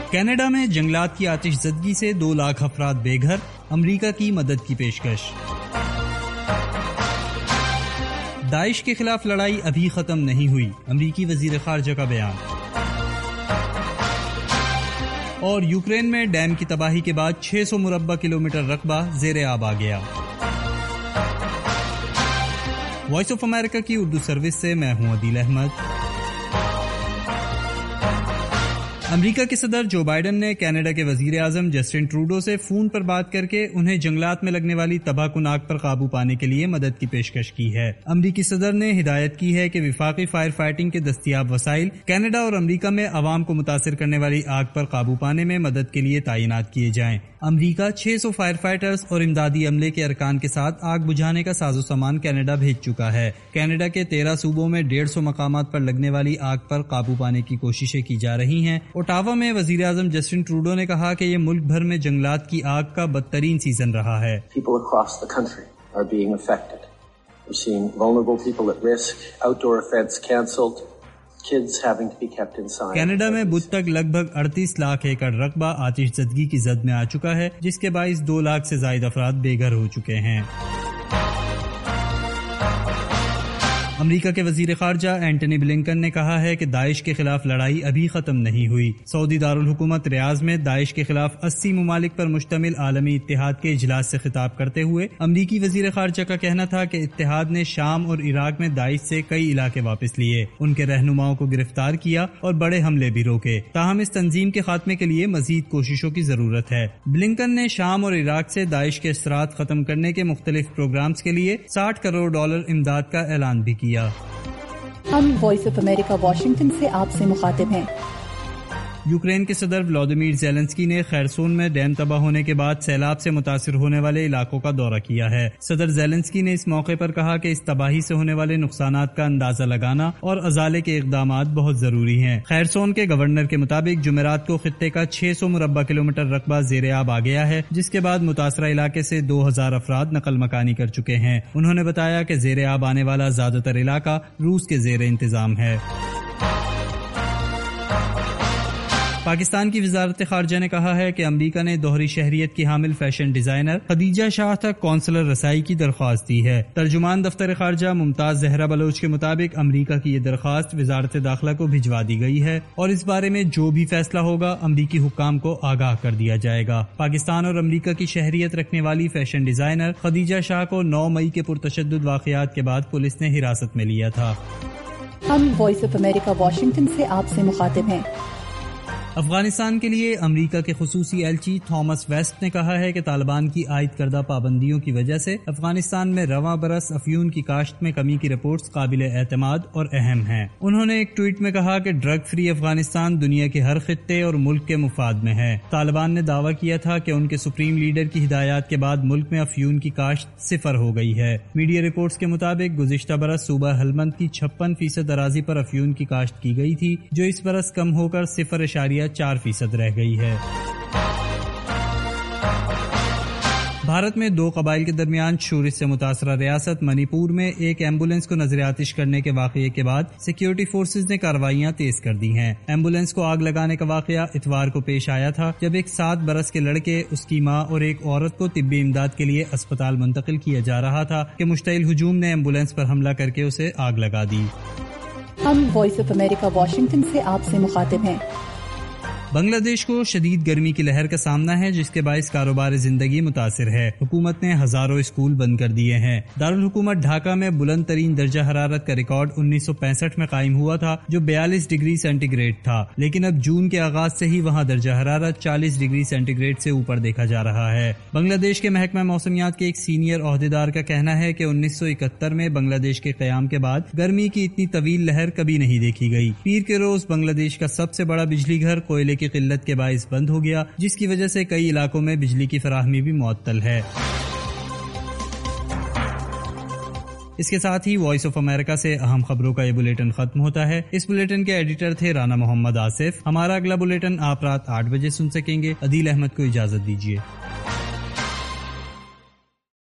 Canada میں جنگلات کی آتش زدگی سے 2 لاکھ افراد بے گھر، امریکہ کی مدد کی پیشکش۔ داعش کے خلاف لڑائی ابھی ختم نہیں ہوئی، امریکی وزیر خارجہ کا بیان۔ اور یوکرین میں ڈیم کی تباہی کے بعد 600 مربع کلومیٹر رقبہ زیر آب آ گیا۔ وائس آف امریکہ کی اردو سروس سے میں ہوں عدیل احمد۔ امریکہ کے صدر جو بائیڈن نے کینیڈا کے وزیر اعظم جسٹن ٹروڈو سے فون پر بات کر کے انہیں جنگلات میں لگنے والی تباہ کن آگ پر قابو پانے کے لیے مدد کی پیشکش کی ہے۔ امریکی صدر نے ہدایت کی ہے کہ وفاقی فائر فائٹنگ کے دستیاب وسائل کینیڈا اور امریکہ میں عوام کو متاثر کرنے والی آگ پر قابو پانے میں مدد کے لیے تعینات کیے جائیں۔ امریکہ 600 فائر فائٹرز اور امدادی عملے کے ارکان کے ساتھ آگ بجھانے کا ساز و سامان کینیڈا بھیج چکا ہے۔ کینیڈا کے 13 صوبوں میں 150 مقامات پر لگنے والی آگ پر قابو پانے کی کوششیں کی جا رہی ہیں۔ اوٹاوا میں وزیر اعظم جسٹن ٹروڈو نے کہا کہ یہ ملک بھر میں جنگلات کی آگ کا بدترین سیزن رہا ہے۔ People across the country are being affected. We're seeing vulnerable people at risk, outdoor events cancelled, kids having to be kept inside. Canada میں بدھ تک لگ بھگ 38 لاکھ ایکڑ رقبہ آتش زدگی کی زد میں آ چکا ہے، جس کے باعث 2 لاکھ سے زائد افراد بے گھر ہو چکے ہیں۔ امریکہ کے وزیر خارجہ اینٹنی بلنکن نے کہا ہے کہ داعش کے خلاف لڑائی ابھی ختم نہیں ہوئی۔ سعودی دارالحکومت ریاض میں داعش کے خلاف 80 ممالک پر مشتمل عالمی اتحاد کے اجلاس سے خطاب کرتے ہوئے امریکی وزیر خارجہ کا کہنا تھا کہ اتحاد نے شام اور عراق میں داعش سے کئی علاقے واپس لیے، ان کے رہنماؤں کو گرفتار کیا اور بڑے حملے بھی روکے، تاہم اس تنظیم کے خاتمے کے لیے مزید کوششوں کی ضرورت ہے۔ بلنکن نے شام اور عراق سے داعش کے اثرات ختم کرنے کے مختلف پروگرامز کے لیے $60 کروڑ امداد کا اعلان بھی کیا۔ ہم وائس آف امریکہ واشنگٹن سے آپ سے مخاطب ہیں۔ یوکرین کے صدر ولادیمیر زیلنسکی نے خیرسون میں ڈیم تباہ ہونے کے بعد سیلاب سے متاثر ہونے والے علاقوں کا دورہ کیا ہے۔ صدر زیلنسکی نے اس موقع پر کہا کہ اس تباہی سے ہونے والے نقصانات کا اندازہ لگانا اور ازالے کے اقدامات بہت ضروری ہیں۔ خیرسون کے گورنر کے مطابق جمعرات کو خطے کا 600 مربع کلومیٹر رقبہ زیر آب آ گیا ہے، جس کے بعد متاثرہ علاقے سے 2000 افراد نقل مکانی کر چکے ہیں۔ انہوں نے بتایا کہ زیر آب آنے والا زیادہ تر علاقہ روس کے زیر انتظام ہے۔ پاکستان کی وزارت خارجہ نے کہا ہے کہ امریکہ نے دوہری شہریت کی حامل فیشن ڈیزائنر خدیجہ شاہ تک قونصلر رسائی کی درخواست دی ہے۔ ترجمان دفتر خارجہ ممتاز زہرا بلوچ کے مطابق امریکہ کی یہ درخواست وزارت داخلہ کو بھجوا دی گئی ہے اور اس بارے میں جو بھی فیصلہ ہوگا امریکی حکام کو آگاہ کر دیا جائے گا۔ پاکستان اور امریکہ کی شہریت رکھنے والی فیشن ڈیزائنر خدیجہ شاہ کو 9 مئی کے پرتشدد واقعات کے بعد پولیس نے حراست میں لیا تھا۔ ہم وائس آف امریکہ واشنگٹن سے آپ سے مخاطب ہیں۔ افغانستان کے لیے امریکہ کے خصوصی ایلچی تھامس ویسٹ نے کہا ہے کہ طالبان کی عائد کردہ پابندیوں کی وجہ سے افغانستان میں رواں برس افیون کی کاشت میں کمی کی رپورٹس قابل اعتماد اور اہم ہیں۔ انہوں نے ایک ٹویٹ میں کہا کہ ڈرگ فری افغانستان دنیا کے ہر خطے اور ملک کے مفاد میں ہے۔ طالبان نے دعویٰ کیا تھا کہ ان کے سپریم لیڈر کی ہدایات کے بعد ملک میں افیون کی کاشت 0 ہو گئی ہے۔ میڈیا رپورٹس کے مطابق گزشتہ برس صوبہ ہلمند کی 56% اراضی پر افیون کی کاشت کی گئی تھی، جو اس برس کم ہو کر 0.4% رہ گئی ہے۔ بھارت میں 2 قبائل کے درمیان شورش سے متاثرہ ریاست منی پور میں ایک ایمبولینس کو نظر آتش کرنے کے واقعے کے بعد سیکیورٹی فورسز نے کارروائیاں تیز کر دی ہیں۔ ایمبولینس کو آگ لگانے کا واقعہ اتوار کو پیش آیا تھا، جب ایک 7 برس کے لڑکے، اس کی ماں اور ایک عورت کو طبی امداد کے لیے اسپتال منتقل کیا جا رہا تھا کہ مشتعل ہجوم نے ایمبولینس پر حملہ کر کے اسے آگ لگا دی۔ ہم وائس آف امریکہ واشنگٹن سے آپ سے مخاطب ہیں۔ بنگلہ دیش کو شدید گرمی کی لہر کا سامنا ہے، جس کے باعث کاروبار زندگی متاثر ہے۔ حکومت نے ہزاروں اسکول بند کر دیے ہیں۔ دارالحکومت ڈھاکہ میں بلند ترین درجہ حرارت کا ریکارڈ 1965 میں قائم ہوا تھا، جو 42 ڈگری سینٹی گریڈ تھا، لیکن اب جون کے آغاز سے ہی وہاں درجہ حرارت 40 ڈگری سینٹی گریڈ سے اوپر دیکھا جا رہا ہے۔ بنگلہ دیش کے محکمہ موسمیات کے ایک سینئر عہدیدار کا کہنا ہے کہ 1971 میں بنگلہ دیش کے قیام کے بعد گرمی کی اتنی طویل لہر کبھی نہیں دیکھی گئی۔ پیر کے روز بنگلہ دیش کا سب سے بڑا بجلی گھر کوئلے کی قلت کے باعث بند ہو گیا، جس کی وجہ سے کئی علاقوں میں بجلی کی فراہمی بھی معطل ہے۔ اس کے ساتھ ہی وائس آف امریکہ سے اہم خبروں کا یہ بلیٹن ختم ہوتا ہے۔ اس بلیٹن کے ایڈیٹر تھے رانا محمد آصف۔ ہمارا اگلا بلیٹن آپ رات 8 بجے سن سکیں گے۔ عدیل احمد کو اجازت دیجیے۔